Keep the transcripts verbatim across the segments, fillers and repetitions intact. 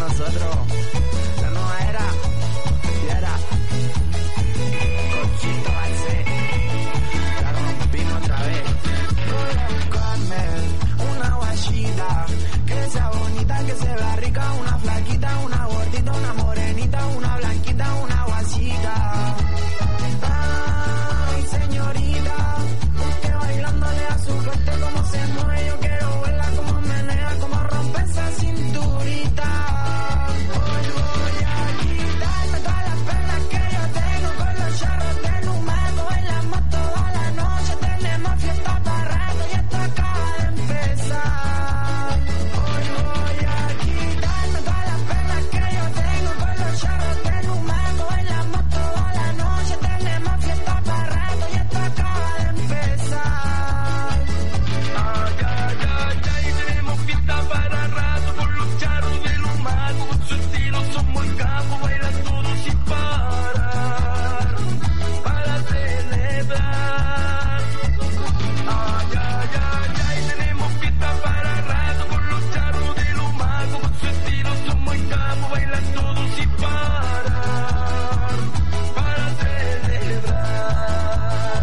nosotros. La nueva era, y era Cochito Balse, la rompimos otra vez. Voy a buscarme una guachita que sea bonita, que se vea rica, una flaquita, una gordita, una morenita, una blanquita, una guasita. Ay, señorita, usted bailándole a su corte como se mueve, yo quiero verla como menea, como rompe esa cinturita. Hoy voy a quitarme todas las penas que yo tengo con los charros de Lumaco, bailamos toda la noche, tenemos fiesta para rato y esto acaba de empezar. Hoy voy a quitarme todas las penas que yo tengo con los charros de Lumaco, bailamos toda la noche, tenemos fiesta para rato y esto acaba de empezar. Ay, ay, ay, ay, tenemos fiesta para rato con los charros de Lumaco, con su estilo somos el campo, bailan todos sin parar, para celebrar. Ay, ay, ay, ay, tenemos fiesta para rato con los charros de Lumaco, con su estilo somos el campo, bailan todos sin parar, para celebrar.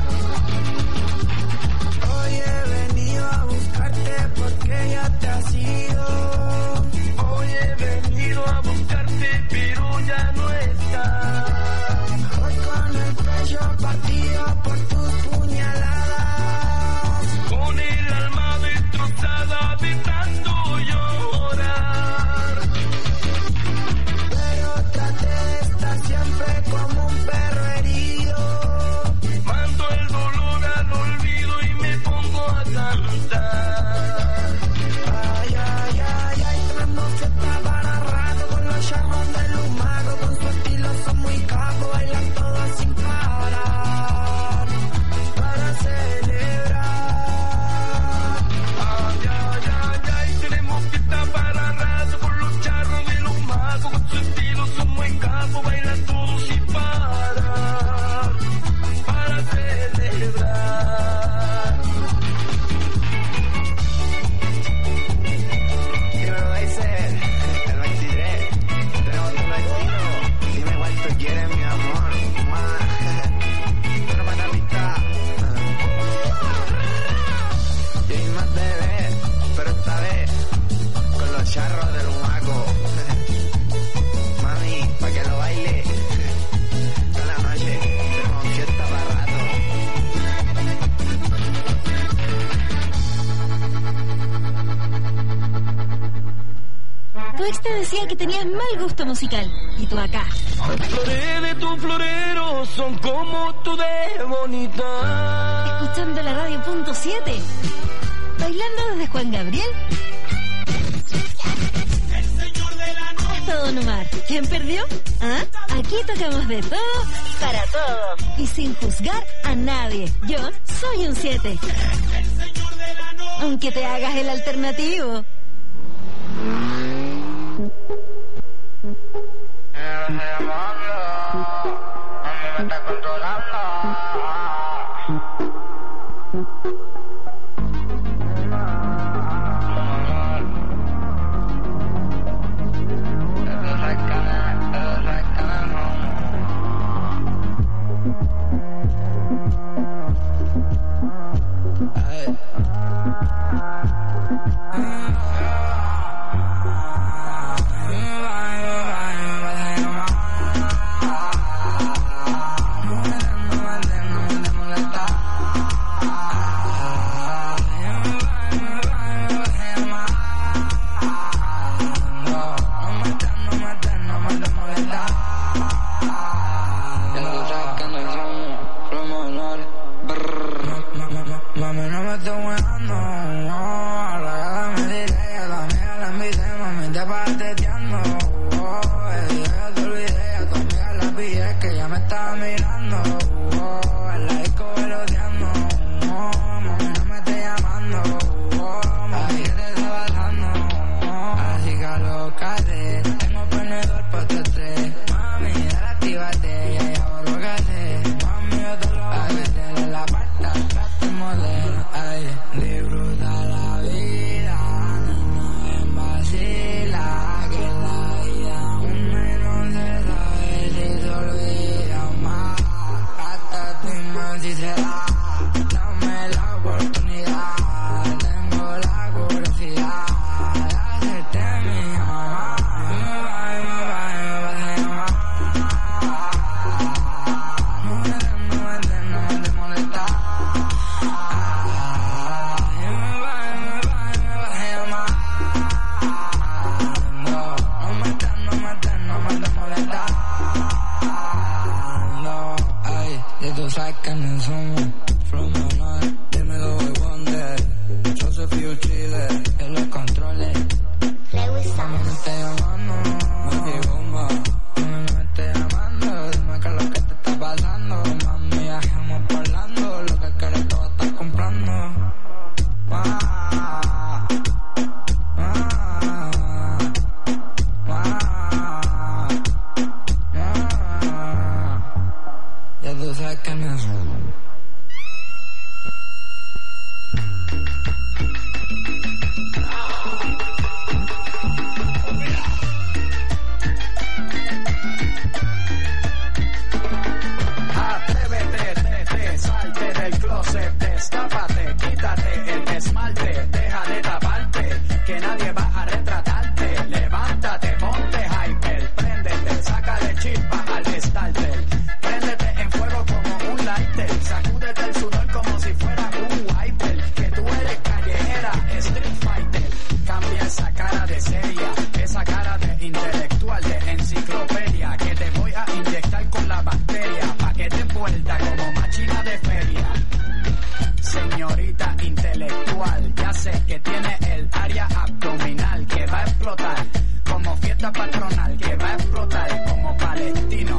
Hoy he venido a buscarte porque ya te has ido. Hoy he venido a buscarte pero ya no estás. Hoy con el pecho partido por tus puñaladas, con el alma destrozada de tanto llorar. Pero traté de estar siempre como un perro herido. Mando el dolor al olvido y me pongo a cantar. Ay, ay, ay, ay, tenemos fiesta para rato con los charros de Lumaco, con su estilo son muy capos, bailan todos sin parar, para celebrar. Ay, ay, ay, ay, tenemos fiesta para rato con los charros de Lumaco, con su estilo son muy capos, bailan todos sin parar, para celebrar. Dímelo, dice el veintitrés, tenemos tu vestido, dime cuánto quieres mi amor, más, pero más la pista, y hay más bebé, pero esta vez con los charros de Lumaco, mami, pa' que lo baile, toda la noche, tenemos fiesta para rato. Tu ex te decía que tenías mal gusto musical. Y tú acá, Las flores de tu florero son como tú de bonita. escuchando la radio punto siete. Bailando desde Juan Gabriel hasta Don Omar. ¿Quién perdió? ¿Ah? Aquí tocamos de todo para todos. Y sin juzgar a nadie. Yo soy un siete. Aunque te hagas el alternativo. Disfruta la vida, no en vacila, que la vida no me andes molestando. Ay, y tú sabes que no somos from my mind. Dime do I want that. Yo soy Fiu Chile, en los controles. Mami, me esté llamando, mami, bomba. Mami, me esté llamando, dime qué es lo que te está pasando. Mami, viajamos parlando, lo que quieres todo estás comprando. Ah, ah, ah, ah. Ya tú sabes que no es. Destápate, quítate el esmalte, deja de taparte, que nadie va a retratarte. Levántate, ponte hyper, préndete, sácale chispa al starter. Préndete en fuego como un lighter, sacúdete el sudor como si fuera un wiper. Que tú eres callejera, street fighter. Cambia esa cara de seria, esa cara de intelectual, de enciclopedia. Que te voy a inyectar con la bacteria, pa' que te vuelta como machina de feria. Señorita intelectual, ya sé que tiene el área abdominal que va a explotar como fiesta patronal, que va a explotar como palestino.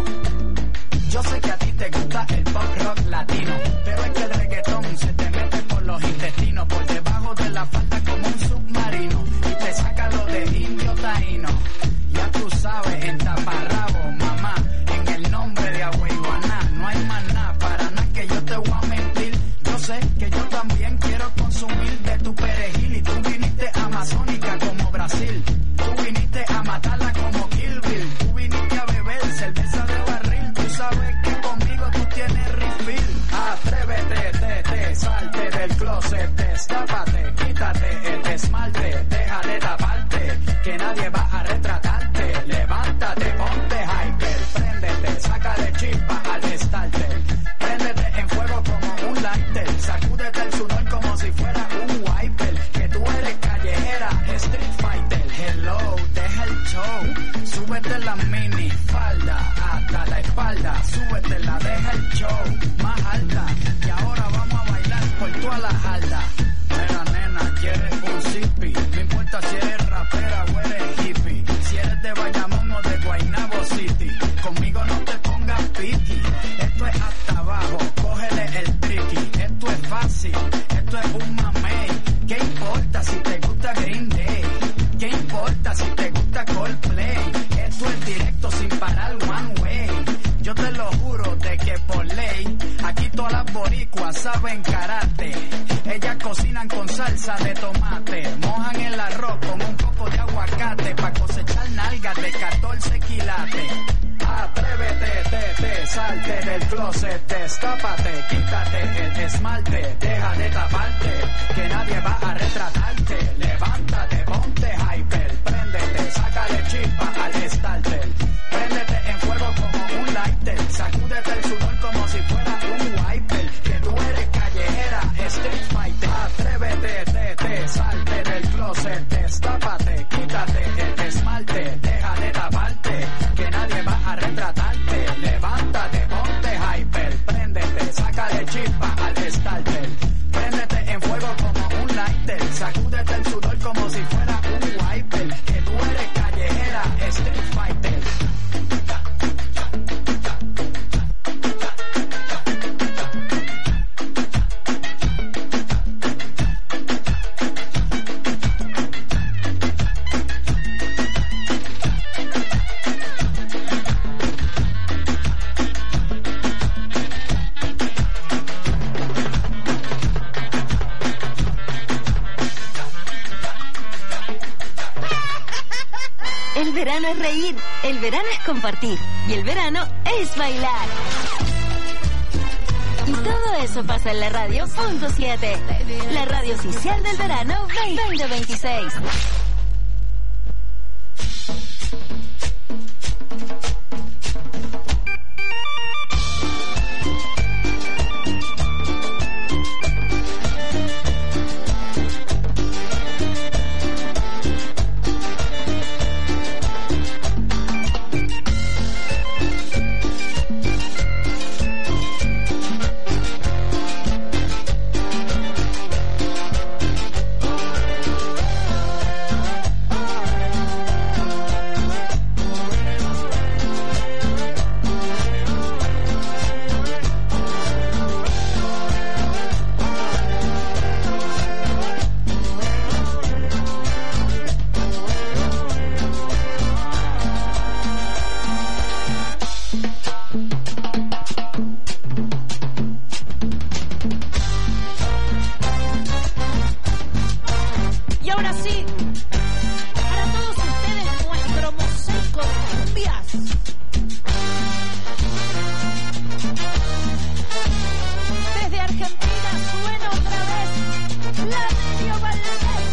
Yo sé que a ti te gusta el pop rock latino, pero es que el reggaetón se te mete por los intestinos, por debajo de la falda como un submarino, y te saca lo de indio taíno. Ya tú sabes, en taparrabo, mamá, en el nombre de Agüeyuaná, no hay más nada, para nada que yo te voy a mentir. Yo sé que yo también quiero consumir de tu perejil, y tú viniste amazónica como Brasil, tú viniste a matarla como Kill Bill, tú viniste a beber cerveza de barril, tú sabes que conmigo tú tienes refill. Atrévete, te, te, salte del closet, destápate, quítate el esmalte, deja de taparte, que nadie va a retratarte. Levántate, ponte hyper, préndete, sácale chispa al starter, préndete en fuego como un lighter, sacúdete el sudor como si fuera un wiper. Que tú eres callejera, street fighter. Hello, deja el show, súbete la mini falda hasta la espalda, súbetela, deja el show más alta, y ahora vamos a bailar por toda la jarda. Mira nena, quieres un zippy, no importa si eres rapera o eres hippie, si eres de Bayamón o de Guaynabo City, conmigo no te pongas piqui. Esto es hasta abajo, cógele el tricky, esto es fácil, esto es un mamey. ¿Qué importa si te gusta Green Day? ¿Qué importa si te gusta Coldplay? Esto es directo sin parar one way. Yo te lo juro de que por ley, aquí todas las boricuas saben karate. Ellas cocinan con salsa de tomate, mojan el arroz con un poco de aguacate, pa' cosechar nalgas de catorce quilates. Atrévete, te, te, salte del closet, destápate, quítate el esmalte, deja de taparte, que nadie va a retratarte. Levántate, ponte hyper, préndete, sácale chispa al starter, préndete en fuego como un lighter, sacúdete el sudor como si fuera un wiper. Que tú eres callejera, street fighter. Atrévete, te, te, salte del closet, destápate, quítate el esmalte, deja de taparte, que nadie va a retratarte. Levántate, ponte hyper, préndete, sácale chispa al starter, préndete en fuego como un lighter, sacúdete el sudor como si fuera un wiper. Que tú eres callejera, street fighter. El verano es reír, el verano es compartir y el verano es bailar. Y todo eso pasa en la radio punto siete, la radio oficial del verano veinte veintiséis. Desde Argentina suena otra vez la Medio Valdés.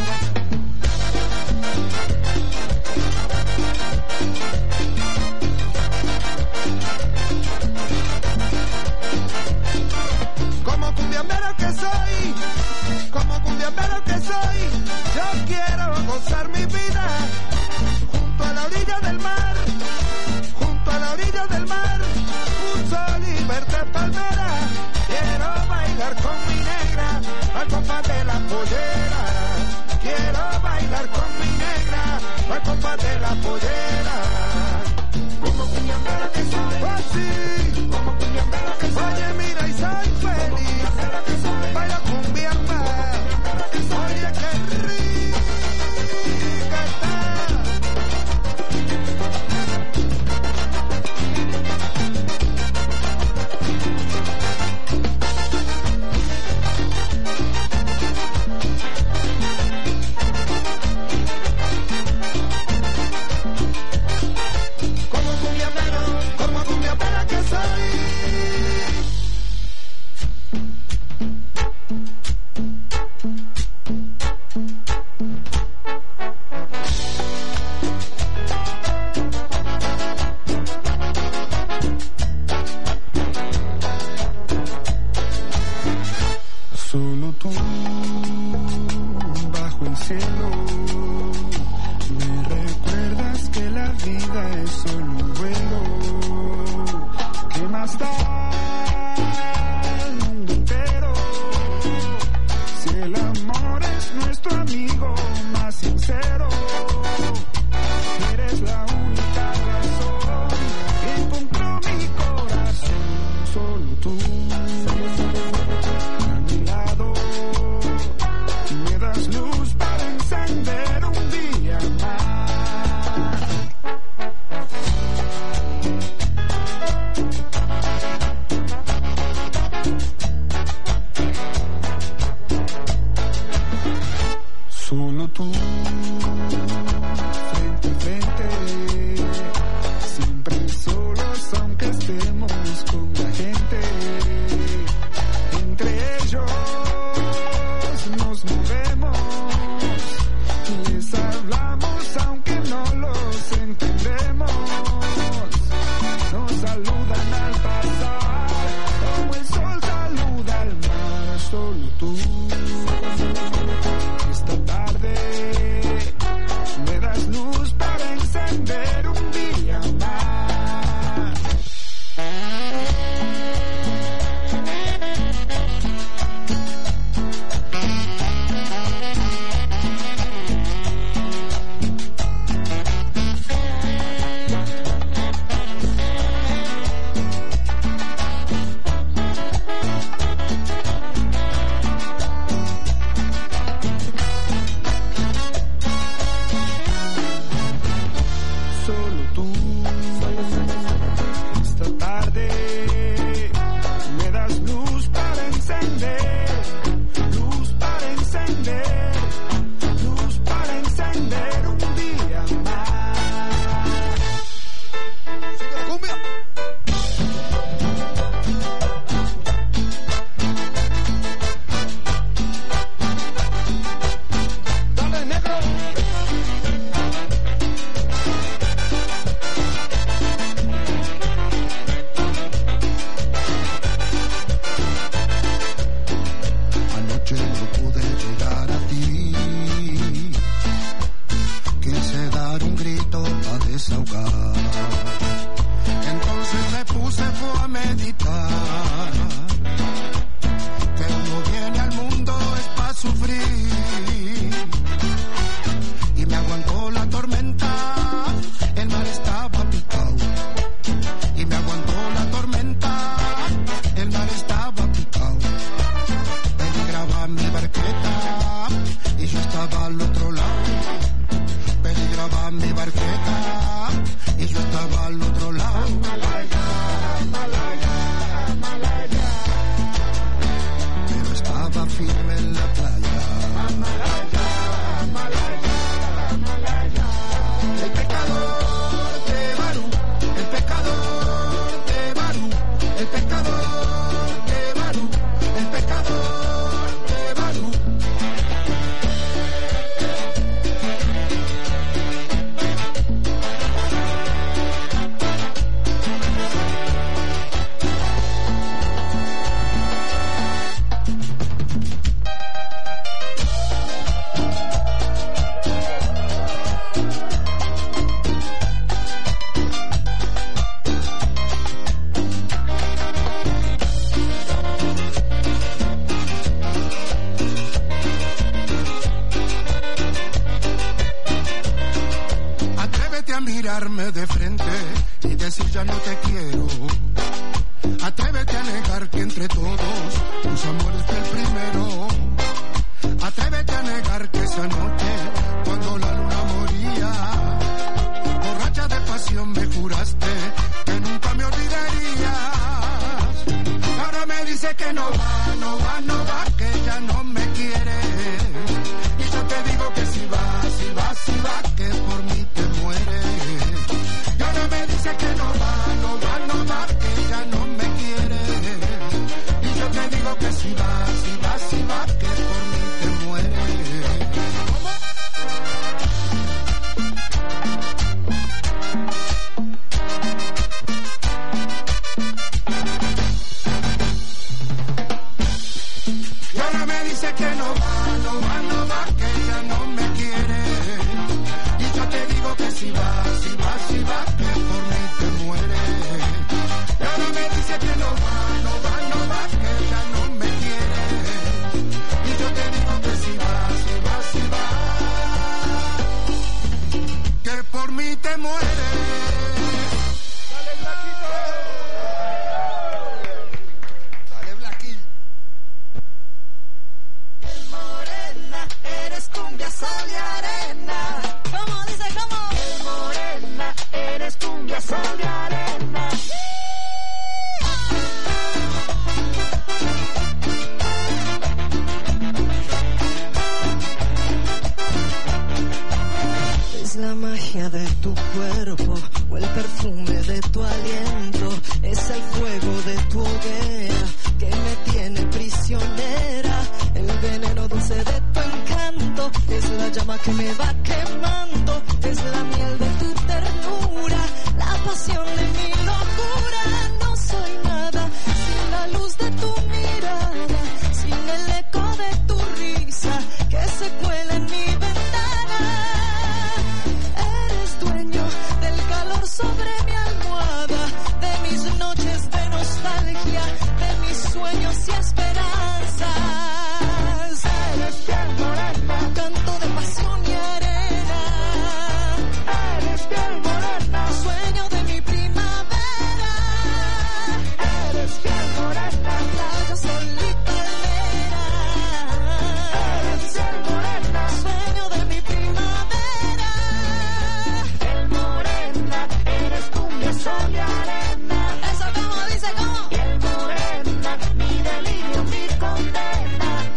Como cumbiambero que soy, como cumbiambero que soy, yo quiero gozar mi vida junto a la orilla del mar, junto a la orilla del mar, un sol y verde palmera. Quiero bailar con mi negra al compás de la pollera. Quiero bailar con mi negra al compás de la pollera. Como cumbiambero que soy, oh sí, como cumbiambero que soy. Oye, mira y soy feliz, bailo cumbiamba. Oye, qué rica está. Como cumbiambero, como cumbiambero que soy. Solo tú, bajo el cielo, me recuerdas que la vida es solo un vuelo. ¿Qué más da el mundo entero si el amor es nuestro amigo más sincero? Eres la única razón que encontró mi corazón. Solo tú. Me das luz para encender un día más. Solo tú, frente a frente, siempre solos aunque estemos con la gente. Entre ellos nos movemos, les hablamos aunque no los entendemos. Nos saludan al pasar, como el sol saluda al mar. Solo tú, esta tarde, me das luz para encender un día más. Solo tú, esta tarde, me das luz para encender, luz para encender, luz para encender un día más. ¡Cumbia! ¡Dale, negro! Anoche no pude llegar a ti, quise dar un grito a desahogar. Entonces me puse fue a meditar, que uno viene al mundo es para sufrir. Y me aguantó la tormenta, el mar estaba picado. Y me aguantó la tormenta, el mar estaba picado. Peligraba mi barqueta y yo estaba al otro lado. Peligraba mi barqueta y yo estaba al otro lado. Malaya, Malaya, Malaya. Pero estaba firme en la playa. Malaya, Malaya, Malaya. El pecador de Barú frente y decir ya no te quiero. Atrévete a negar que entre todos tus amores fue el primero. Atrévete a negar que esa noche, cuando la luna moría, borracha de pasión me juraste que nunca me olvidarías. Ahora me dice que no va, no va, no va, que ya no me quiere. Y yo te digo que si va, si va, si va, que por mí te muere. Y ahora me dice que no va, no va, no va, que ya no me quiere. Y yo te digo que si va, si va, si va, que por mí te muere. Y ahora me dice que no va, no va, no va, que ya no me quiere. Y yo te digo que si va, si va, si va, que por mí te muere. Y ahora me dice que no va, no va, no va, que ya no me quiere. Y yo te digo que si va, si va, si va, que por mí te muere. Dale, Blaquito. Dale, Blaquito. Morena, eres cumbia, sol y arena. ¿Cómo dice? ¿Cómo? Morena, eres cumbia, sol y arena. Es la magia de tu cuerpo o el perfume de tu aliento. Es el fuego de tu hoguera que me tiene prisionera. El veneno dulce de tu encanto es la llama que me va quemando. Es la miel de tu ternura, la pasión de mi locura. No soy nada sin la luz de tu mirada, sin el eco de tu risa que se cuela en mi ventana. Eres dueño del calor sobre mi almohada, de mis noches de nostalgia, de mis sueños y esperanzas. Eres piel morena, canto de pasión y arena. Eres piel morena, sueño de mi primavera. Eres piel morena, playa, sol y palmera. Eres piel morena, sueño de mi primavera. Piel morena, eres cumbia, sol y arena. Eso como dice, ¿cómo? Piel morena, mi delirio, mi condena.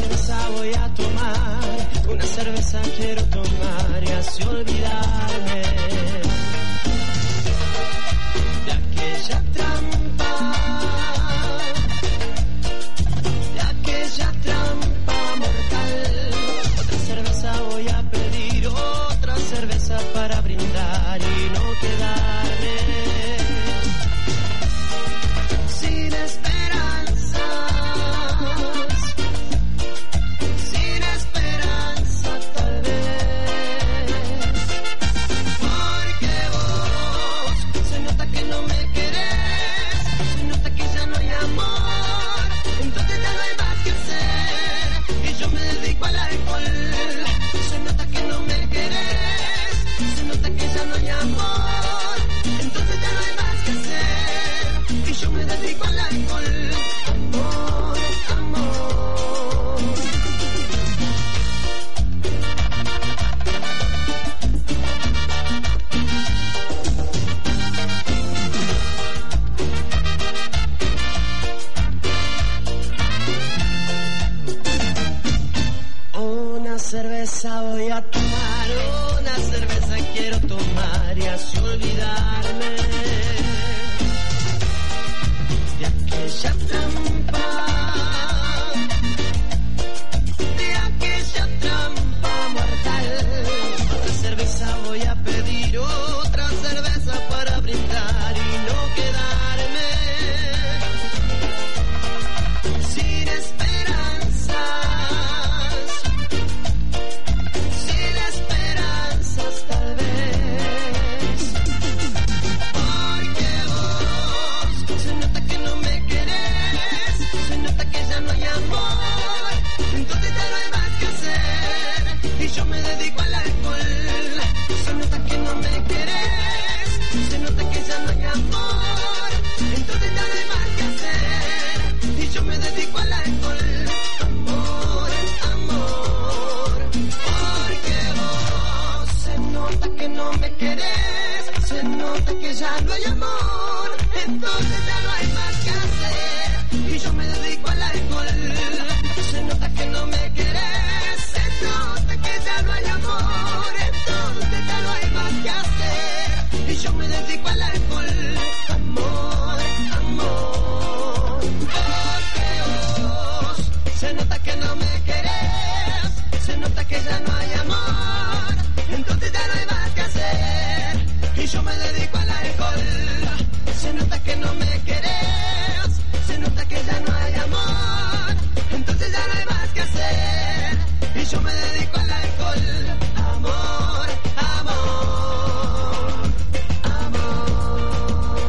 cerveza voy a tomar, una cerveza quiero tomar y así olvidarme de aquella trampa, de aquella trampa mortal. Otra cerveza voy a pedir, otra cerveza para brindar y no quedarme sin esperanzas, sin esperanza tal vez, porque vos se nota que no me querés, se nota que ya no hay amor, entonces ya no hay más que hacer y yo me dedico al alcohol. Se nota que no me querés, se nota que ya no hay amor, entonces ya no hay más que hacer y yo me dedico al alcohol. Amor, amor. Una cerveza voy a tomar, una cerveza quiero tomar y así olvidarme de aquella trampa, de aquella trampa mortal. Otra cerveza voy a pedir, otra cerveza para brindar y no quedarme sin esperanzas, sin esperanzas tal vez, porque vos se nota que no me querés, se nota que ya no hay amor, entonces ya no hay más que hacer y yo me dedico al alcohol. Se nota que no me querés, se nota que ya no hay amor, entonces ya no hay más que hacer y yo me dedico al alcohol. Amor, amor, porque vos se nota que no me querés, se nota que ya no hay amor, entonces ya no hay más que hacer y yo me dedico al alcohol. Se nota que no me querés, se nota que ya no hay amor, entonces ya no hay más que hacer y yo me dedico al alcohol. Amor, amor, porque vos se nota que no me querés, se nota que ya no hay amor, entonces ya no hay más que hacer y yo me dedico al alcohol. Se nota que no me querés, se nota que ya no hay amor, entonces ya no hay más que hacer y yo me dedico al alcohol. Amor, amor, amor.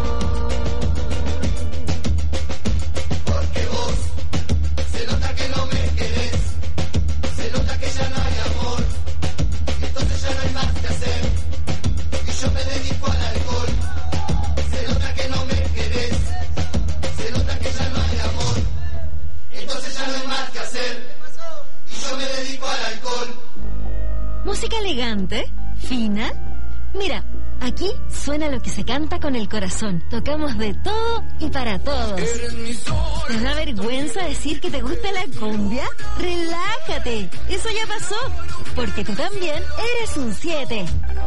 Porque vos se nota que no me querés, se nota que ya no hay amor, entonces ya no hay más que hacer y yo me dedico al alcohol. Se nota que no me querés, se nota que ya no hay amor, entonces ya no hay más que hacer y yo me dedico al alcohol. Música elegante, fina. Mira, aquí suena lo que se canta con el corazón. Tocamos de todo y para todos. ¿Te da vergüenza decir que te gusta la cumbia? Relájate, eso ya pasó, porque tú también eres un siete.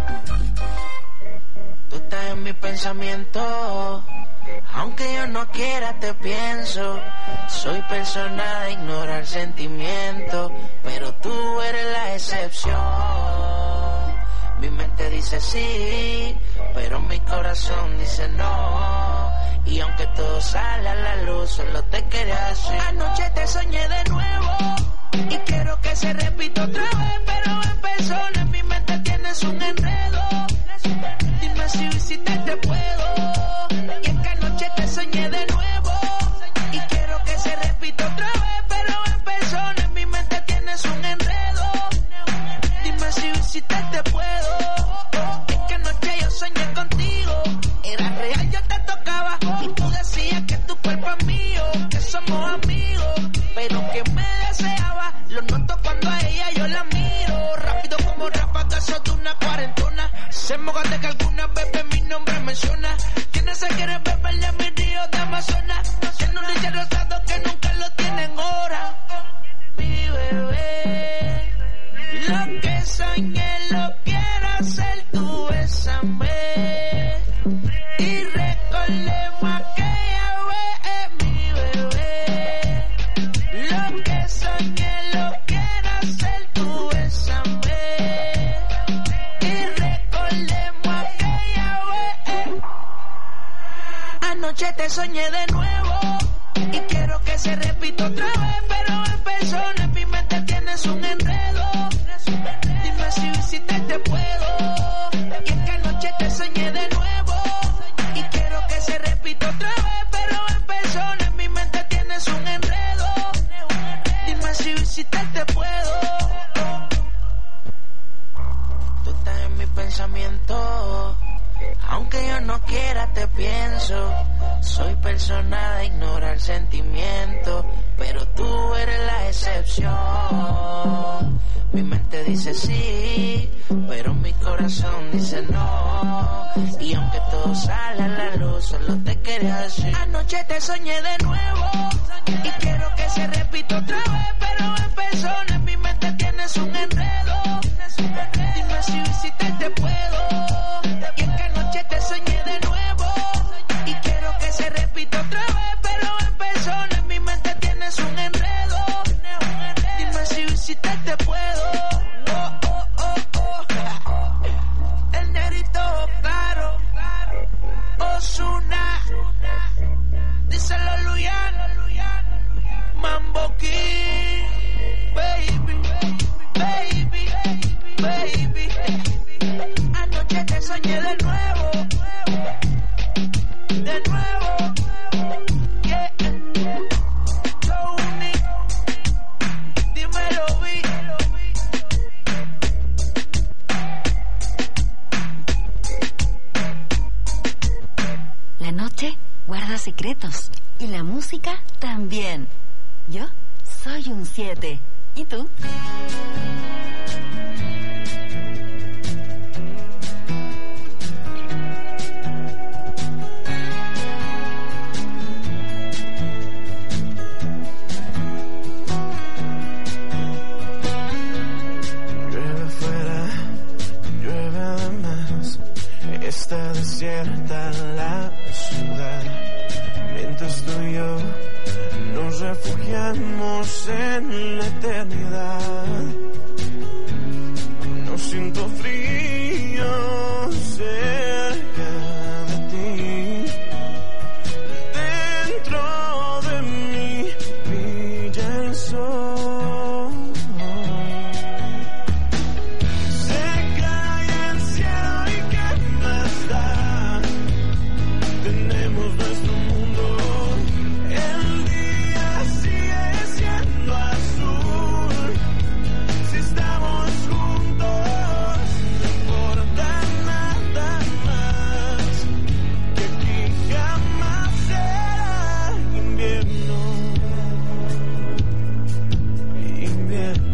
Tú estás en mi pensamiento, aunque yo no quiera te pienso. Soy persona de ignorar sentimientos, pero tú eres la excepción. Mi mente dice sí, pero mi corazón dice no. Y aunque todo sale a la luz, solo te quería decir. Anoche te soñé de nuevo y quiero que se repita otra vez, pero en persona en mi mente tienes un enredo. Dime si visitarte puedo. Y es que anoche te soñé de nuevo y quiero que se repita otra vez, pero en persona en mi mente tienes un enredo. Dime si visitarte puedo. Es que anoche yo soñé contigo, era real, yo te tocaba y tú decías que tu cuerpo es mío, que somos amigos, pero que me deseaba. Lo noto cuando a ella yo la miro, rápido como ráfagas de una cuarentona. Se moja de que alguna vez mi nombre menciona. Quienes se quieren beber de mi río de Amazonas, tiene un leche rosado que nunca lo tienen hora. Vive bebé. Lo que soñé lo quiero hacer, tú bésame. Y recordemos aquella vez, mi bebé. Lo que soñé lo quiero hacer, tú bésame. Y recordemos aquella vez. Anoche te soñé de nuevo y quiero que se repita otra vez, pero en persona en mi mente tienes un enredo. Dime si visitarte puedo. Y es que anoche te soñé de nuevo y quiero que se repita otra vez, pero en persona en mi mente tienes un enredo. Dime si visitarte puedo. Tú estás en mi pensamiento, aunque yo no quiera te pienso. Soy persona de ignorar sentimientos, pero tú eres la excepción. Mi mente dice sí, pero mi corazón dice no. Y aunque todo sale a la luz, solo te quería decir. Anoche te soñé de nuevo y quiero que se repita otra vez, pero en persona en mi mente tienes un enredo. Dime si visitarte puedo. Y es que anoche te soñé de nuevo y quiero que se repita otra vez, pero en persona en mi mente tienes un enredo. Dime si visitarte puedo. Oh, oh, oh, oh. El negrito claro, Ozuna, díselo Luyan, Mambo King, baby, baby, baby. Anoche te soñé de nuevo, de nuevo, yeah. Tony, dímelo, vi. La noche guarda secretos y la música también. Yo soy un siete. ¿Y tú? Está desierta la ciudad, mientras tú y yo nos refugiamos en la eternidad. No siento frío cerca de ti, dentro de mí brilla el sol. Se cae el cielo y qué más da. Tenemos nuestro mundo, el día sigue siendo azul. Si estamos juntos, no importa nada más, que aquí jamás será invierno, invierno.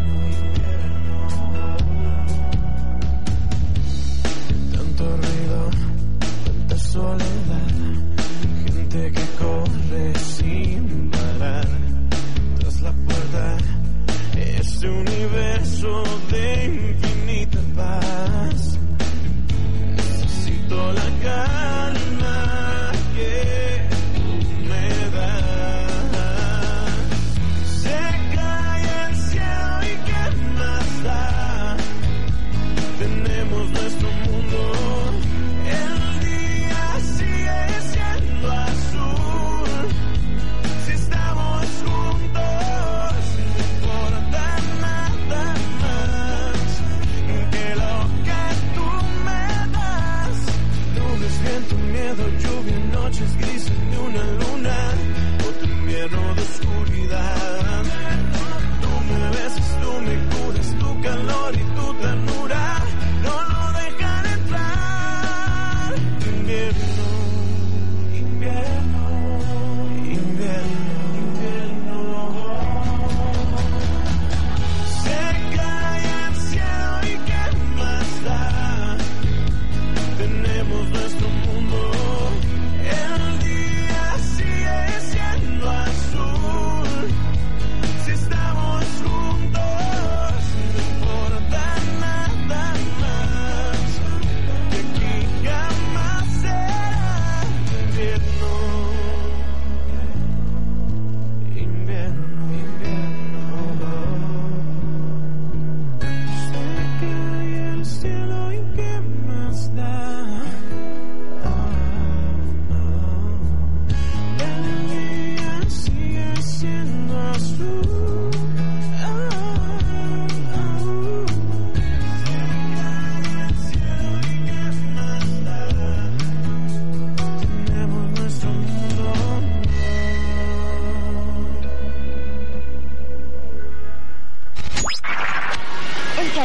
Tanto ruido, tanta soledad, gente que corre sin parar. Tras la puerta, este universo de infinita paz. Necesito la calma que tú me das. Se cae el cielo y qué más da. Tenemos nuestro mundo, el día sigue siendo azul. Si estamos juntos, no importa nada más,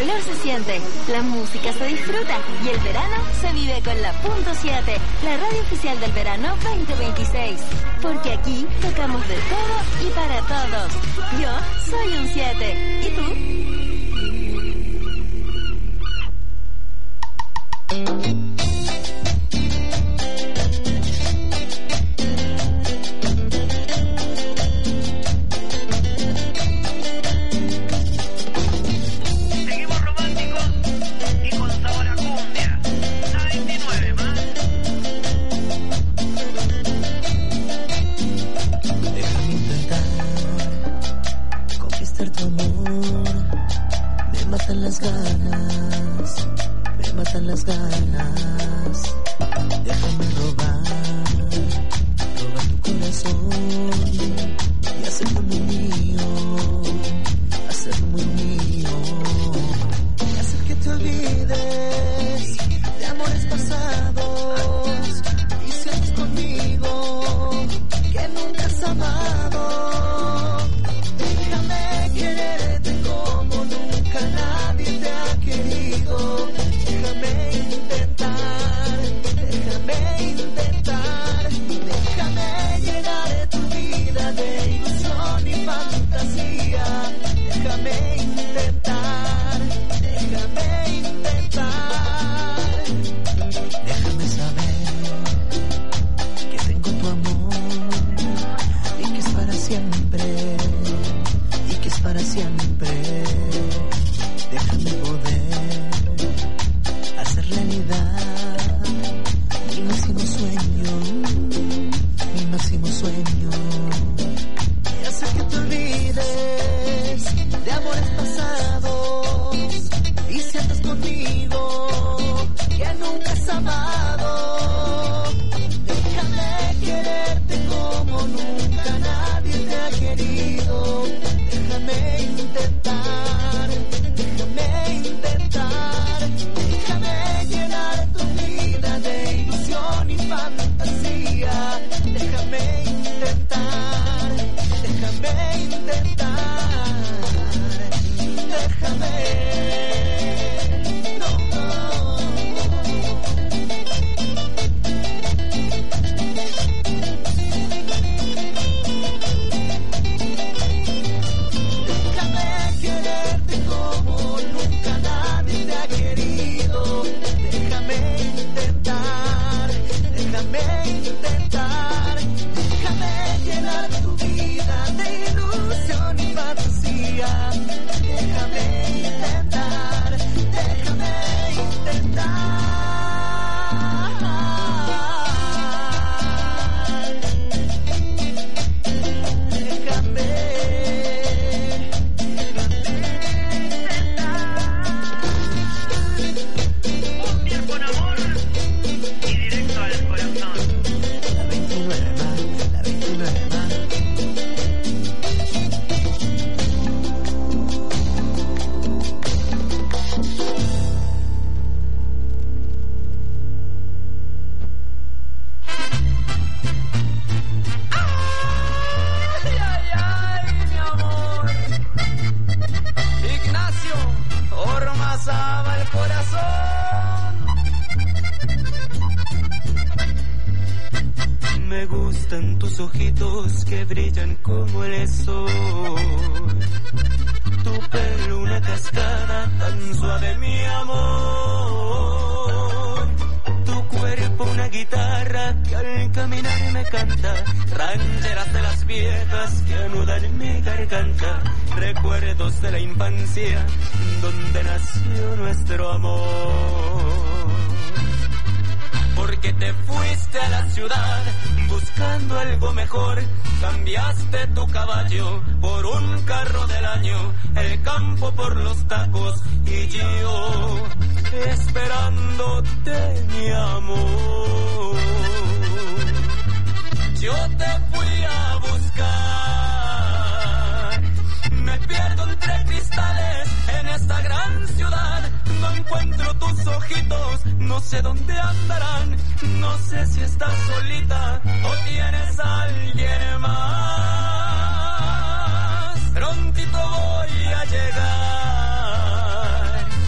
calor se siente, la música se disfruta y el verano se vive con la Punto siete, la radio oficial del verano veinte veintiséis. Porque aquí tocamos de todo y para todos. Yo soy un siete. ¿Y tú? Las ganas, me matan las ganas. Déjame robar, robar tu corazón y hacerlo muy mío, hacerlo muy mío. Y hacer que te olvides de amores pasados y sientes conmigo que nunca has amado. Déjame quererte como nunca nadie te ha querido. Déjame intentar, déjame intentar, déjame llenar tu vida de ilusión y fantasía. Déjame intentar, déjame intentar, déjame saber que tengo tu amor y que es para siempre, y que es para siempre. Déjame poder hacer realidad mi máximo sueño, mi máximo sueño. Y hacer que te olvides de amores pasados y sientas conmigo que nunca has amado. Déjame quererte como nunca nadie te ha querido. Déjame intentar, déjame intentar, déjame llenar tu vida de ilusión y fantasía. Déjame intentar, déjame intentar, déjame. Que brillan como el sol, tu pelo una cascada tan suave, mi amor, tu cuerpo una guitarra que al caminar me canta, rancheras de las viejas que anudan mi garganta, recuerdos de la infancia donde nació nuestro amor. Porque te fuiste a la ciudad buscando algo mejor, cambiaste tu caballo por un carro del año, el campo por los tacos y yo esperándote, mi amor. Yo te fui a buscar, me pierdo entre cristales en esta gran ciudad, no encuentro tus ojitos, no sé dónde andarán, no sé si estás solita o tienes a alguien más. Prontito voy a llegar,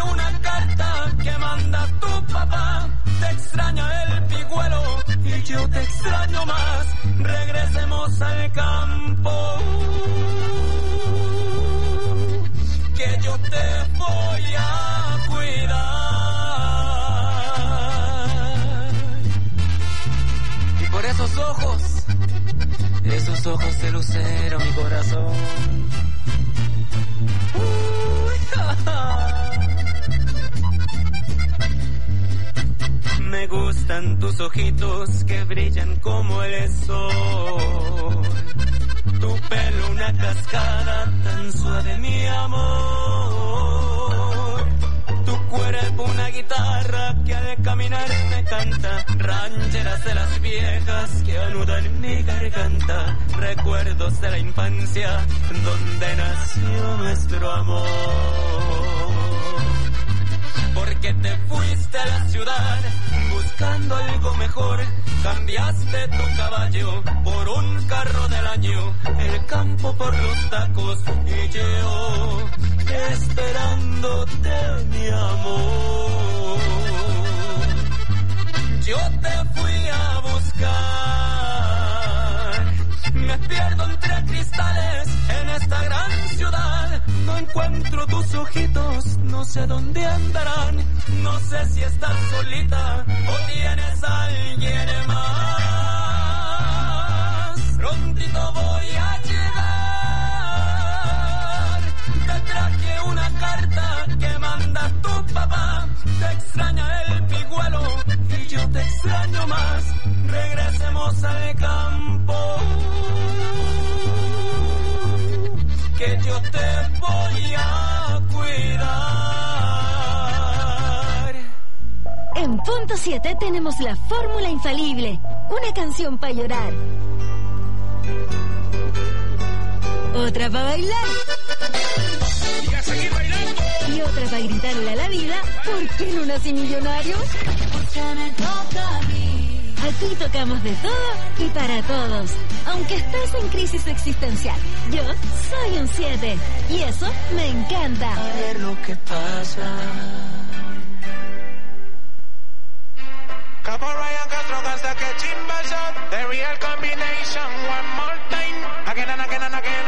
una carta que manda tu papá. Te extraña el pigüelo y yo te extraño más. Regresemos al campo, que yo te voy a cuidar. Y por esos ojos, esos ojos de lucero, mi corazón. Uy, ja, ja. Me gustan tus ojitos que brillan como el sol. Tu pelo una cascada tan suave, mi amor. Tu cuerpo una guitarra que al caminar me canta. Rancheras de las viejas que anudan mi garganta. Recuerdos de la infancia donde nació nuestro amor. Porque te fuiste a la ciudad buscando algo mejor. Cambiaste tu caballo por un carro del año. El campo por los tacos y yo esperándote, mi amor. Yo te fui a buscar. Me pierdo entre cristales en esta gran ciudad. No encuentro tus ojitos, no sé dónde andarán. No sé si estás solita o tienes a alguien más. Prontito voy a llegar. Te traje una carta que manda tu papá. Te extraña el pigüelo y yo te extraño más. Regresemos al campo, que yo te voy a cuidar. En Punto siete tenemos la fórmula infalible. Una canción para llorar. Otra para bailar. Y a seguir bailando. Y otra para gritarle a la vida: ¿por qué no nací millonario? Porque me toca a mí. Aquí tocamos de todo y para todos. Aunque estés en crisis existencial, yo soy un siete. Y eso me encanta. A ver lo que pasa. Capo Ryan Castro hasta que chimba shot. The real combination. One more time. Again and again and again.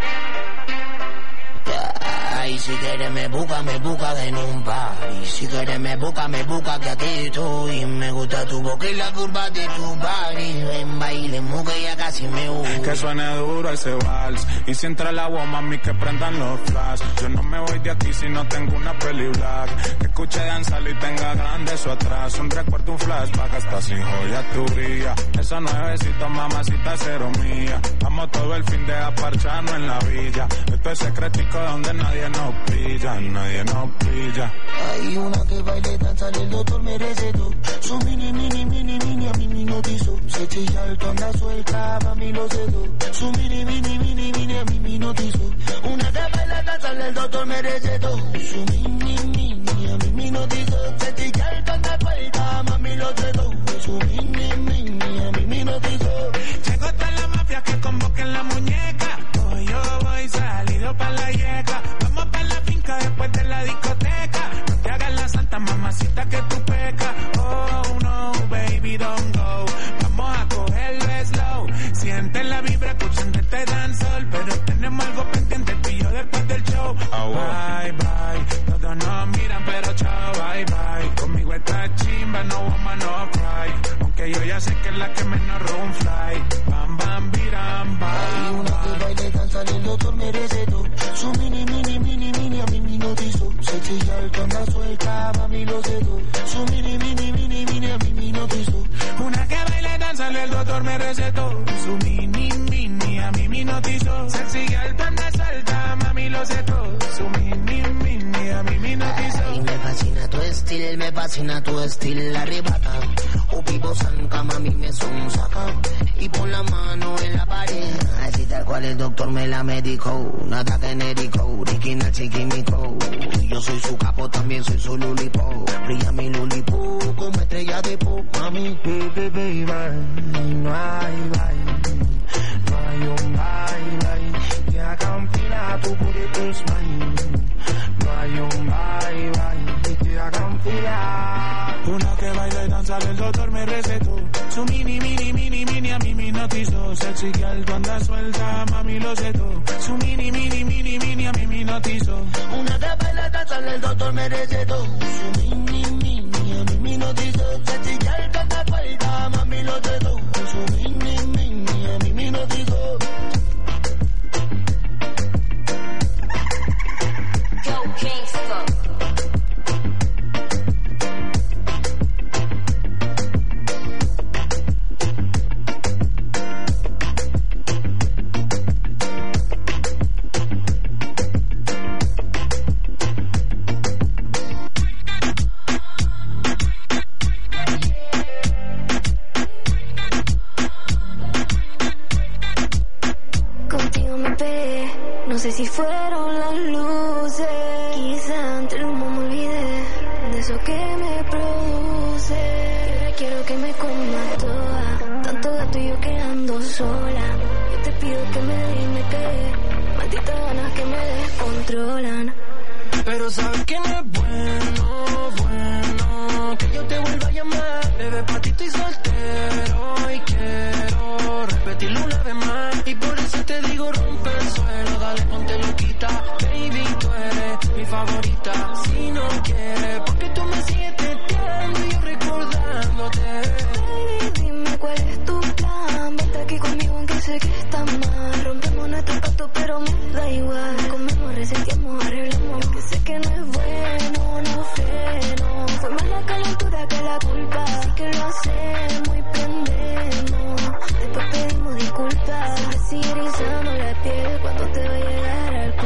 Ay, si quieres me busca, me busca en un party. Si quieres me busca, me busca que aquí estoy. Me gusta tu boca y la curva de tu body. Ven, bailemos que ya casi me voy. Que suene duro ese vals. Y si entra el agua, mami, que prendan los flash. Yo no me voy de aquí si no tengo una peli black. Que escuche danzar y tenga grande eso atrás. Un recuerdo, un flashback, hasta sin joya tu brilla. Esa nuevecita, mamacita, cero mía. Vamos todo el fin de aparcharnos en la villa. Esto es secretico donde nadie nos pilla, nadie nos pilla. Hay una que baile, danza, el doctor merece todo. Su mini, mini, mini, mini, a mí me notizó. Se chilla alto, anda suelta, mami lo cedo. Su mini, mini, mini, mini, a mí me notizó. Una que baila, danza, el doctor merece todo. Su mini, mini, a mí me notizó. Se chilla alto, anda suelta, mami lo cedo. Su mini, mini, a mí me notizó. Llegó toda la mafia que convoquen la muñeca. Hoy yo voy salido pa' la yeca. Vamos pa' la finca después de la discoteca. No te hagas la santa, mamacita, que tú pecas. Oh no, baby, don't go. Vamos a cogerlo slow. Siente la vibra escuchando este dancehall. Pero tenemos algo pendiente tú y yo después del show. Oh, bye, bye. Todos nos miran pero chao, bye, bye. Conmigo esta chimba, no woman, no cry. Aunque yo ya sé que es la que menos room fly. Bam, bam, biram, bam. Hay una que baile, danza, el doctor merece todo. Su mini, mini, mini, mini, a mí me notizó. Se chilla alto, anda suelta, mami lo cedo. Su mini, mini, mini, mini, a mí me notizó. Una que baile, danza, el doctor me recetó. Su mini, mini, a mí me notizó. Sexy alto, anda suelta, mami lo cedo. Su mini, mini, a mí me notizó. Ay, me fascina tu estilo, me fascina tu estilo, arrebata. O vivo zanca, mami me son saca. Y pon la mano en la pared. Así tal cual el doctor me la medicó. Nada genérico, original chiquimico. Yo soy su capo, también soy su lulipo. Brilla mi lulipo como estrella de pop. Mami, baby, baby, no hay bye. No hay un bye, bye. Que haga un pila, tu booty is mine. No hay un bye, bye. Gonzalo, el doctor me recetó su mini, mini, mini, mini, a mí me hipnotizó. Sexy que alto anda suelta, mami lo sé todo. Su mini, mini, mini, mini, a mí me hipnotizó. Una tapa en la taza, el doctor me recetó su mini, mini, a mí me hipnotizó. Sexy que alto anda suelta, mami lo sé todo. Su mini, mini, a mí me hipnotizó. Yo, Kingston. No sé si fueron las luces, quizá entre el humo me olvidé de eso que me produce. Ahora quiero que me coma toda, tanto gato y yo quedando sola. Yo te pido que me des y me quede, malditas ganas que me descontrolan. Pero sabes que no es bueno, bueno, que yo te vuelva a llamar. Bebé, patito y soltero, y quiero repetirlo una vez más. Y por eso te digo, rompe el suelo, dale, ponte loquita. Baby, tú eres mi favorita. Si no quieres, porque tú me sigues teteando y yo recordándote. Baby, dime cuál es tu plan. Vente aquí conmigo aunque sé que está mal. Rompemos nuestro pacto pero me da igual. Comemos, reseteamos, arreglamos, que sé que no es bueno, no freno. Fue más la calentura que la culpa. Así que lo hacemos y prendemos. Después pedimos disculpas. Me sigue erizando la piel cuando te va a llegar al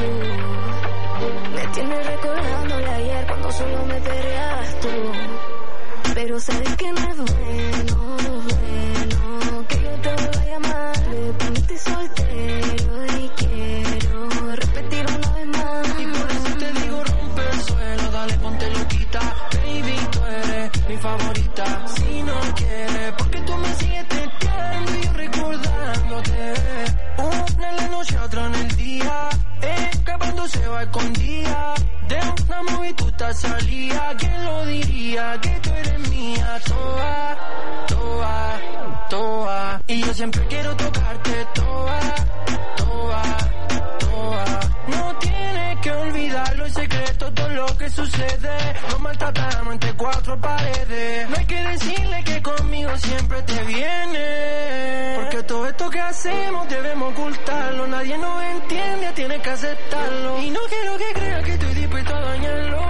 club. Me tienes recordándole ayer cuando solo me perreabas tú. Pero sabes que no es bueno, bueno, que yo te vuelva a llamar. Me poniste soltero y quiero repetir una vez más. Y por eso te digo, rompe el suelo, dale, ponte loquita. Baby, tú eres mi favorita. Si no quieres, porque tú me sigues teteando y yo recordándote. Una en la noche, otra en el día, escapándose va escondida. De una movie tú estás salida. ¿Quién lo diría? Que tú eres mía. Toa, toa, toa. Y yo siempre quiero tocarte. Toa, toa, toa. No tienes que olvidarlo, el secreto, todo lo que sucede. Nos maltratamos entre cuatro paredes. No hay que decirle que conmigo siempre te viene. Porque todo esto que hacemos debemos ocultarlo. Nadie nos entiende, tienes que aceptarlo. Y no quiero que creas que estoy dispuesto a dañarlo.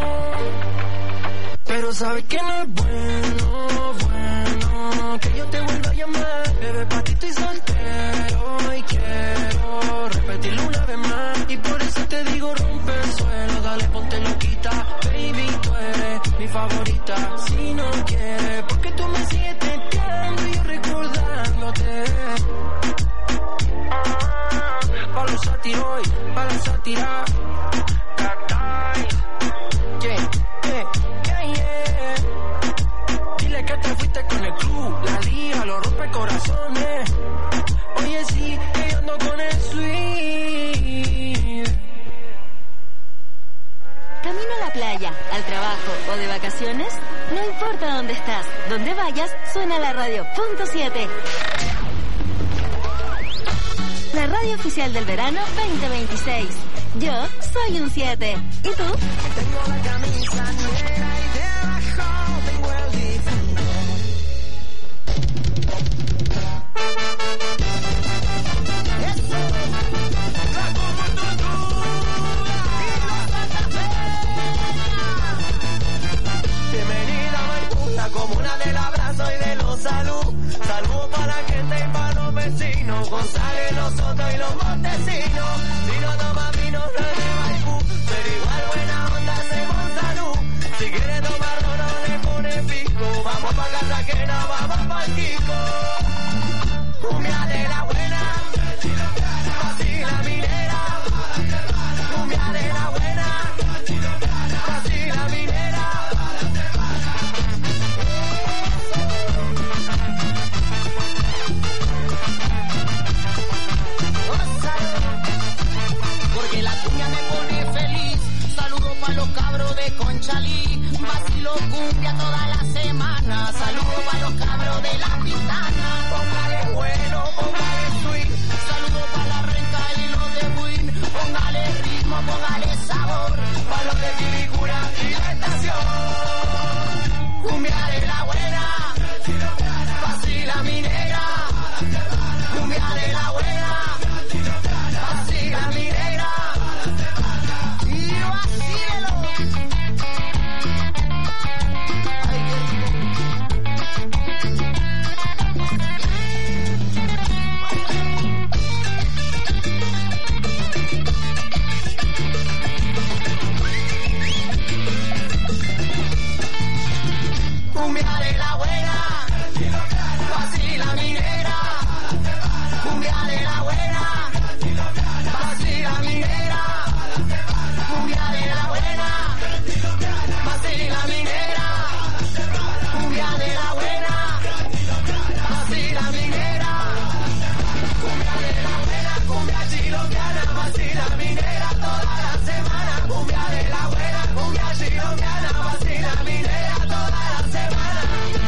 Pero sabes que no es bueno, bueno, que yo te vuelva a llamar. Bebé, patito y soltero, y quiero repetirlo una vez más. Y por eso te digo, rompe el suelo, dale, ponte loquita. Baby, tú eres mi favorita. Si no quieres, porque tú me sigues teteando y yo recordándote. Pa' los satiroy, pa' la sátira. Cacay, yeah, yeah, yeah, yeah. Dile que te fuiste con el club, la liga, los rompe corazones. Oye, sí, que yo ando con el sweet. ¿Camino a la playa, al trabajo o de vacaciones? No importa dónde estás, donde vayas, suena la radio punto siete. La radio oficial del verano veinte veintiséis. Yo soy un siete. ¿Y tú? Tengo la camisa negra y debajo tengo el difunto. Bienvenida a Maiputa, comuna del abrazo y de los salud. Salud para la gente y para los vecinos. González, nosotros y los montesinos. Si no tomas vino, no es de Maipú. Pero igual buena onda hacemos salud. Si quieres tomarlo, no le pones pico. Vamos pa' Cartagena, vamos pa' el Kiko. Cumbia de la buena, así la minera. Cumbia de la buena, así la minera. Porque la cuña me pone feliz. Saludos pa' los cabros de Conchalí, vacilo cumbia toda la semana. Saludos para los cabros de la Pintana. Póngale bueno, póngale swing. Saludos para la Renca y los de Win. Póngale ritmo, póngale sabor. Para los de Tiricura y la estación. Cumbia de la buena, vacila mi negra. Cumbia de la buena, vacila mi negra. Y vacílelo. Cumbia de la buena, vacila mi negra. Cumbia de la buena, vacila mi negra. Cumbia de la buena, vacila mi negra. Cumbia de la buena, vacila mi negra. Cumbia de la buena, cumbia chilongiana, vacila mi negra toda la semana. Cumbia de la buena, cumbia chilongiana, vacila mi negra toda la semana.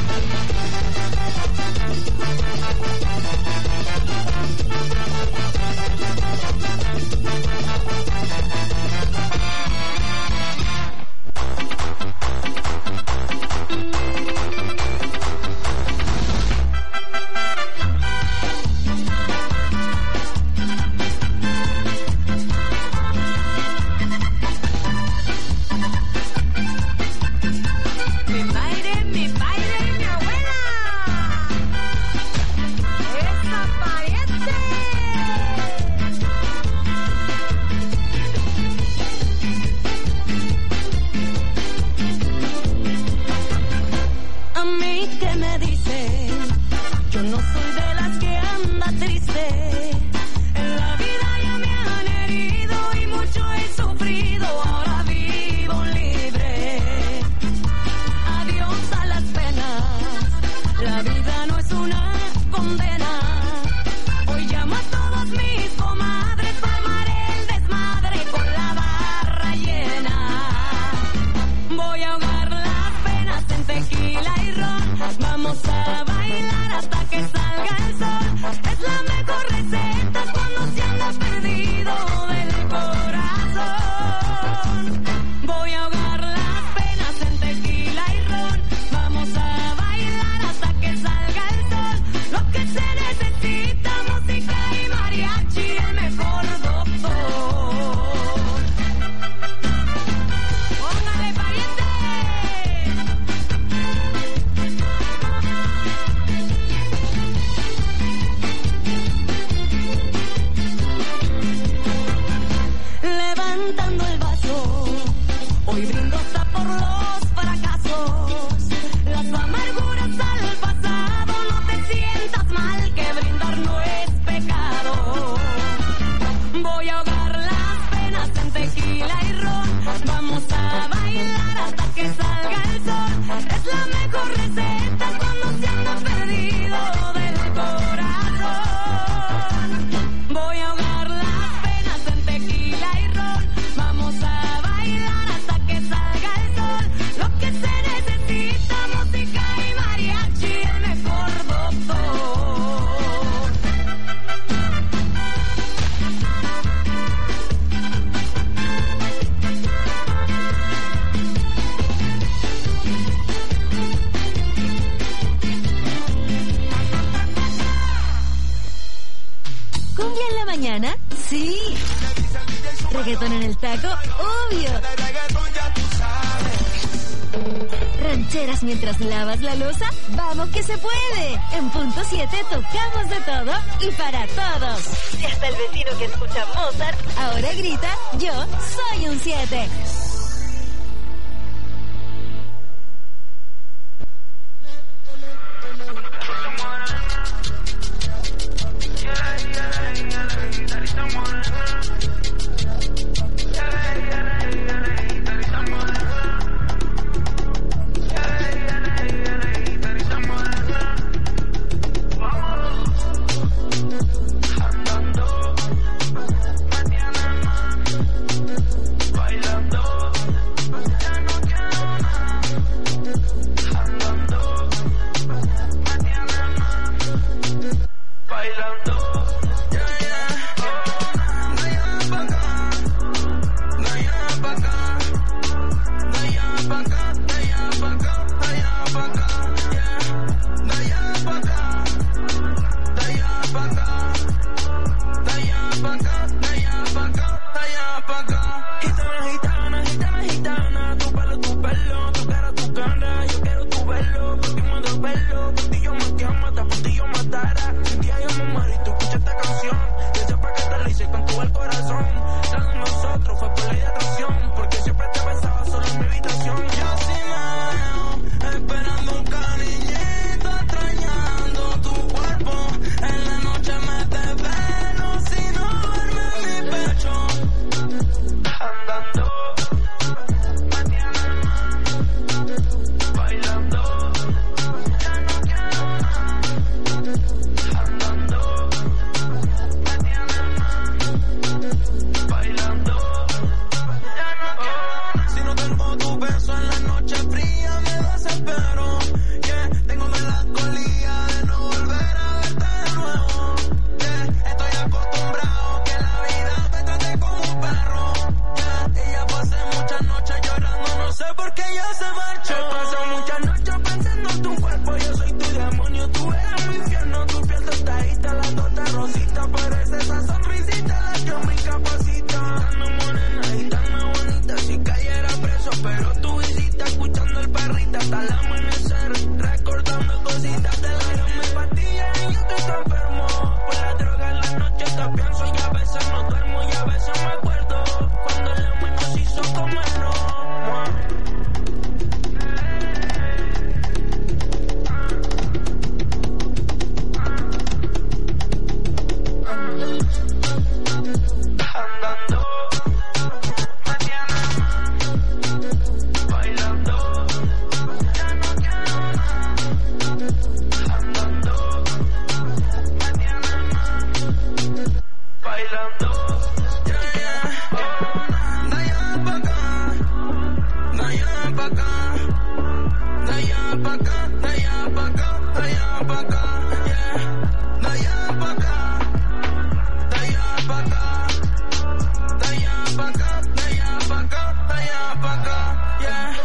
Mi padre, mi padre y mi abuela. ¡Esa pariente! A mí que me dicen, yo no soy de las que anda triste. En la vida ya me han herido y mucho he sufrido. Ahora vivo libre. Adiós a las penas. La vida no es una condena. Hoy llamo a todos mis comadres para armar el desmadre con la barra llena. Voy a ahogar las penas en tequila y ron. Vamos a bailar hasta que salga el sol. Es la mejor receta cuando se anda perdido del corazón. Voy a ahogar las penas en tequila y ron. Vamos a bailar hasta que salga el sol. Lo que se necesita, música y mariachi, el mejor doctor. Póngale pariente. Levantando el vaso, hoy brindo hasta por los fracasos. Las amarguras al pasado, no te sientas mal, que brindar no es pecado. Voy a ahogar las penas en tequila y ron. Vamos a bailar hasta que salga el sol. Es la mejor receta cuando se anda perdido del corazón. Voy a ahogar las penas en tequila y ron. Vamos a bailar hasta que salga el sol. Lo que se necesita, música y mariachi, el mejor doctor. ¿Cumbia en la mañana? Sí. ¿Reggaetón en el taco? Obvio. ¿Rancheras mientras lavas la loza? ¡Vamos que se puede! En punto siete tocamos de todo y para todos. Y hasta el vecino que escucha Mozart ahora grita, yo soy un siete. Andando, me tiene mal, bailando. Mañana tu pelo, tu pelo, tu cara, tu cara, yo quiero tu velo, por ti mando pelo, por ti yo me quemo, hasta por ti yo matara. Un día yo me muero y tú escuchas esta canción, yo sé para qué te lo hice con todo el corazón. La de nosotros fue por ley de atracción, porque siempre te pensaba solo en mi habitación. Yo sí me veo esperando un cariñito, extrañando tu cuerpo. En la noche me desvelo si no duerme en mi pecho. Andando, me tiene más, bailando, ya no quiero más. Andando, me tiene más, bailando, ya no quiero más. Si no tengo tu beso en la noche fría me desespero. Yeah, tengo melancolía de no volver a verte de nuevo. Yeah, estoy acostumbrado que la vida me trate como un perro. Yeah, y ya pasé muchas noches llorando, no sé por qué ella se marchó. Pasé muchas noches pensando en tu cuerpo, yo soy tu demonio, tú eres mi infierno. Tu piel tostadita, la torta rosita, parece esa sonrisita la que me incapacita. Tan morena y tan bonita, si cayera preso, pero tú hiciste escuchando el perrito hasta el amanecer, recordando cositas de la yo me pastilla y yo estoy tan enfermo. Por la droga en la noche te pienso y a veces no duermo y a veces me acuerdo cuando el amor nos hizo comernos. Andando, me tiene más, bailando, ya no quiero más. Andando, me tiene más, bailando, yeah, yeah. De allá pa' acá, de allá pa' acá, de allá pa' acá, de allá pa' acá, de allá pa' acá, yeah. De allá pa' acá, de allá pa' acá, de allá pa' acá, de allá pa' acá, de allá pa' acá, yeah.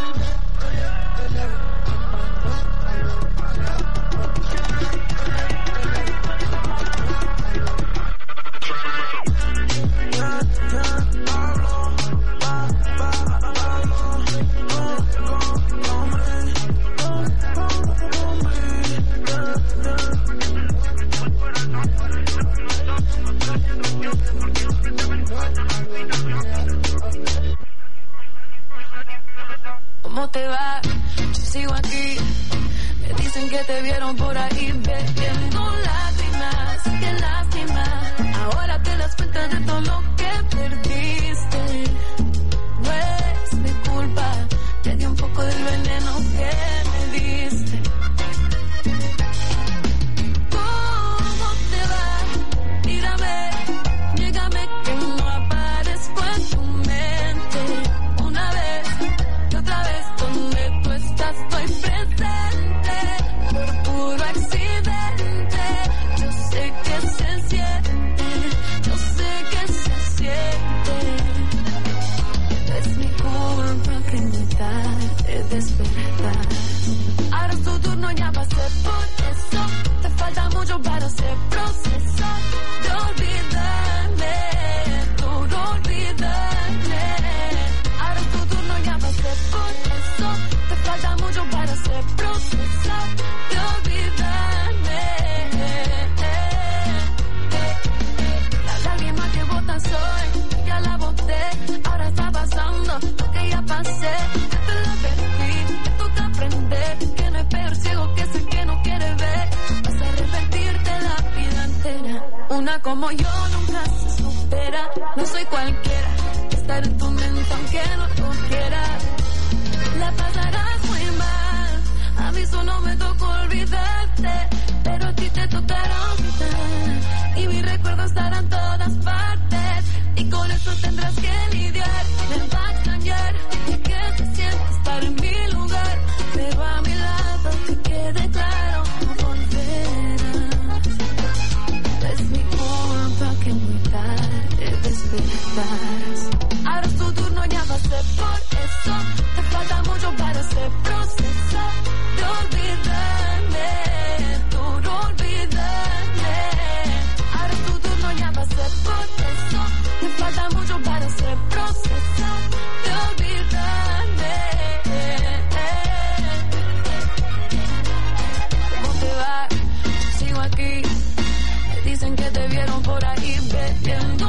Yeah, yeah, Pablo, pa, pa, Pablo, oh, oh, hombre, oh, oh, hombre, yeah, yeah. ¿Cómo te va? Yo sigo aquí. Me dicen que te vieron por ahí bebiendo lágrimas. Qué lástima. Ahora te das cuenta de todo lo que perdiste. No es mi culpa. Te di un poco del veneno que me diste. ¿Cómo te va? Mírame, llégame que no aparezco en tu mente. Una vez y otra vez donde tú estás estoy presente. Por puro accidente, yo sé que se siente, yo sé que se siente. Es mi culpa que me da de despertar. Ahora es tu turno, ya pasé por eso. Te falta mucho para hacer proceso de olvidarme, tú de olvidarme. Ahora es tu turno, ya pasé por eso. Te falta mucho para hacer proceso de olvidarme. La lágrima que botas hoy, ya la boté. Ahora está pasando lo que ya pasé. Ya te lo advertí, te toca aprender que no hay peor ciego que ese que no quiere ver. Vas a arrepentirte la vida entera. Una como yo nunca se supera. No soy cualquiera, estar en tu mente aunque no lo quiera. La pasarás muy mal, a mí solo me tocó olvidarte, pero a ti te tocará olvidar. Y mis recuerdos estarán en todas partes, y con eso tendrás que lidiar. Me va a extrañar, que te sientes estar en mi lugar, pero a mi lado que quede claro, no volverás. Es mi culpa que muy tarde despertas. Ahora es tu turno, ya pasé vieron por ahí bebiendo.